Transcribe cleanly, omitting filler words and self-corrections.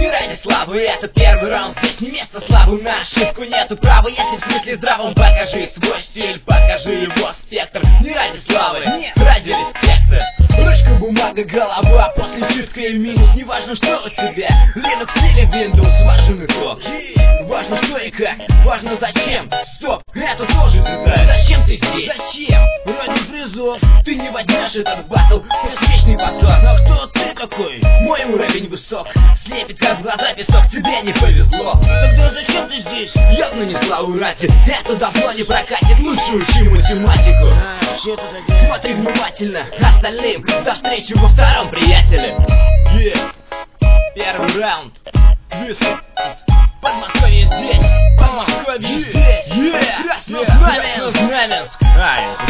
не ради славы. Это первый раунд, здесь не место слабым. На ошибку нету права, если в смысле здравом. Покажи свой стиль, покажи его спектр. Не ради славы, нет, ради респекта. Ручка, бумага, голова, после читка и минус. Не важно, что у тебя, Linux или Windows. Важен итог, важно что и как, важно зачем. Стоп, это тоже деталь. Зачем ты здесь? Зачем? Ради призов. Ты не возьмешь этот батл, беспечный позор. Но кто ты такой? Мой уровень высок, слепит как в глаза песок, тебе не повезло. Тогда зачем ты здесь? Явно не славу ради, это давно не прокатит. Лучше учи математику. Смотри внимательно, остальным до встречи во втором, приятели. Первый раунд. Подмосковье здесь, Подмосковье здесь. Краснознаменск.